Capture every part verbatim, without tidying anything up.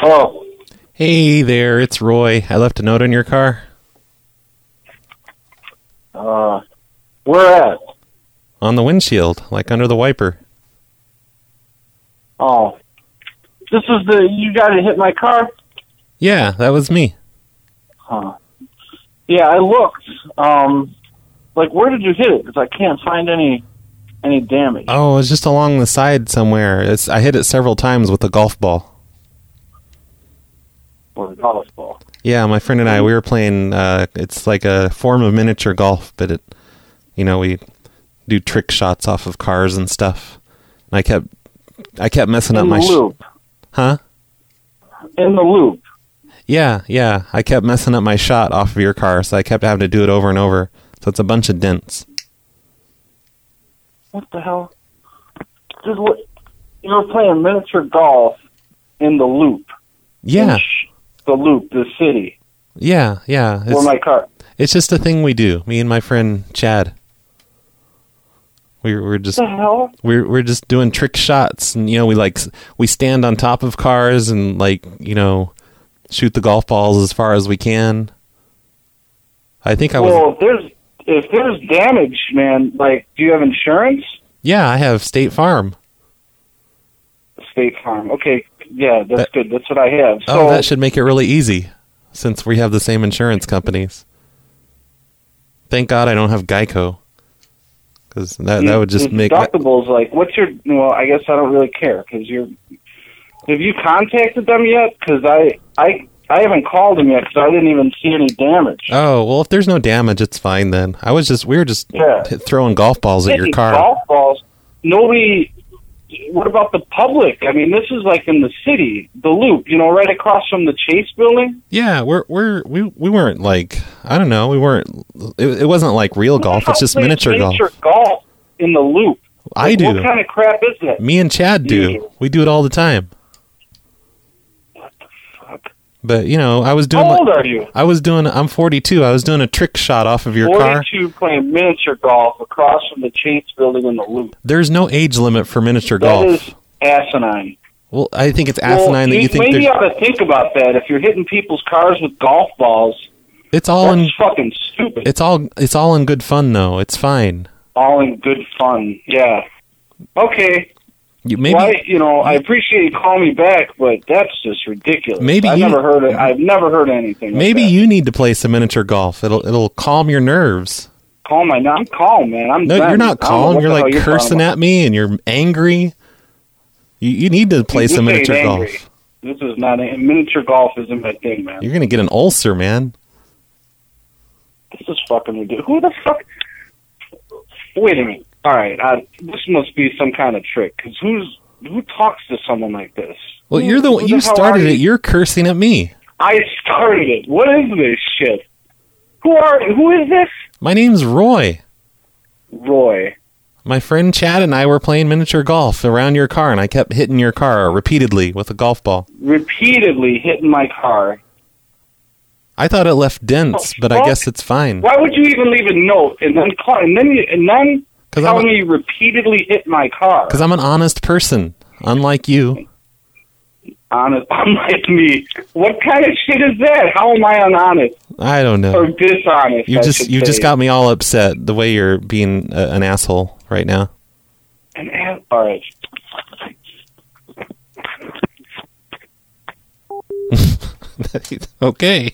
Hello. Hey there, it's Roy. I left a note on your car. Uh, where at? On the windshield, like under the wiper. Oh. This is the, you got to hit my car? Yeah, that was me. Huh. Yeah, I looked. Um, like, where did you hit it? Because I can't find any any damage. Oh, it was just along the side somewhere. It's, I hit it several times with a golf ball. Or a golf ball. Yeah, my friend and I, we were playing, uh, it's like a form of miniature golf, but it, you know, we do trick shots off of cars and stuff. And I kept, I kept messing In up my... the loop. Sh- huh? In the loop. Yeah, yeah. I kept messing up my shot off of your car, so I kept having to do it over and over. So it's a bunch of dents. What the hell? Just what, you were playing miniature golf in the loop. Yeah. Sh- the loop, the city. Yeah, yeah. Where my car... It's just a thing we do. Me and my friend Chad. We're we're just What the hell? we're we're just doing trick shots, and you know we like we stand on top of cars and like you know shoot the golf balls as far as we can. I think I was. Well, if there's if there's damage, man, like, do you have insurance? Yeah, I have State Farm. State Farm. Okay, yeah, that's That- good. That's what I have. So, Oh, that should make it really easy, since we have the same insurance companies. Thank God I don't have Geico, because that that would just the make. deductibles. Like, what's your? Well, I guess I don't really care because you're. Have you contacted them yet? Because I I I haven't called them yet because I didn't even see any damage. Oh well, if there's no damage, it's fine then. I was just we were just Yeah. t- throwing golf balls at your Hitting car. Golf balls. Nobody. What about the public? I mean, this is like in the city, the Loop. You know, right across from the Chase building. Yeah, we're we're we we weren't like I don't know, we weren't. It, it wasn't like real golf. It's just Who miniature plays golf. Miniature golf in the Loop. I Like, do. What kind of crap is that? Me and Chad do. You. We do it all the time. What the fuck? But you know, I was doing. How like- old are you? I was doing. I'm forty-two. I was doing a trick shot off of your car. forty-two playing miniature golf across from the Chase building in the Loop. There's no age limit for miniature That golf. is asinine. Well, I think it's asinine well, that you think maybe you there's- ought to think about that. If you're hitting people's cars with golf balls, it's all that's in. fucking stupid. It's all. It's all in good fun though. It's fine. all in good fun. Yeah. Okay. You, maybe. Why, you know, I appreciate you calling me back, but that's just ridiculous. Maybe I've you- never heard it. I've never heard anything. Maybe like that. you need to play some miniature golf. It'll it'll calm your nerves. Calm my. I'm calm, man. I'm. No, zen. you're not I don't know calm. what You're the hell like you're cursing talking at me, and you're angry. You you need to play This some ain't miniature angry. golf. This is not a, miniature golf. Isn't my thing, man. You're gonna get an ulcer, man. This is fucking ridiculous. Who the fuck? Wait a minute. All right, I, this must be some kind of trick. Because who's who talks to someone like this? Well, Who- you're the who one. You hell started are it. you? You're cursing at me. I started it. What is this shit? Who are? Who is this? My name's Roy. Roy. My friend Chad and I were playing miniature golf around your car, and I kept hitting your car repeatedly with a golf ball. Repeatedly hitting my car. I thought it left dents, but I fuck? guess it's fine. Why would you even leave a note and then call and then you, and then 'Cause tell I'm a- me you repeatedly hit my car? Because I'm an honest person, unlike you. Honest, unlike me. What kind of shit is that? How am I unhonest I don't or know. dishonest? You I just should you just say. got me all upset the way you're being a, an asshole right now. An ass. All right. Okay.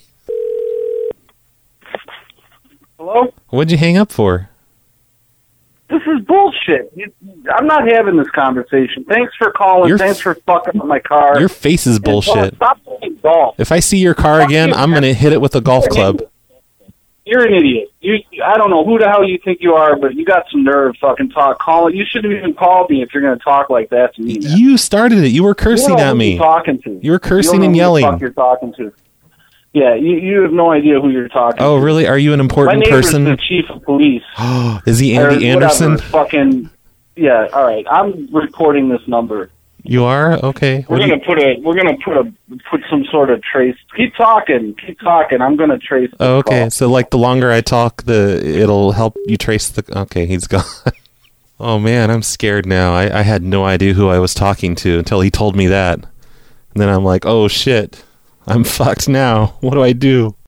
Hello. What'd you hang up for? This is bullshit. You, I'm not having this conversation. Thanks for calling. Your Thanks f- for fucking up my car. Your face is And, bullshit. uh, Stop playing golf. If I see your car Fuck again, you, I'm man. gonna hit it with a golf club. You're an idiot. You, I don't know who the hell you think you are, but you got some nerve. Fucking talk. Call. You shouldn't even call me if you're going to talk like that to me. Man. You started it. You were You cursing don't know at who me. You're talking to. You were cursing You don't and know who the yelling. fuck you're talking to. Yeah, you, you have no idea who you're talking Oh, to. really? Are you an My important neighbor's person? the chief of police. Is he Or Andy whatever, Anderson? Fucking. Yeah. All right. I'm recording this number. You are? Okay. We're What do gonna you- put a. We're gonna put a. Put some sort of trace. Keep talking. Keep talking. I'm gonna trace. This Oh, okay. call. So like the longer I talk, the it'll help you trace the. Okay, he's gone. Oh man, I'm scared now. I, I had no idea who I was talking to until he told me that. then I'm like, oh shit, I'm fucked now. What do I do?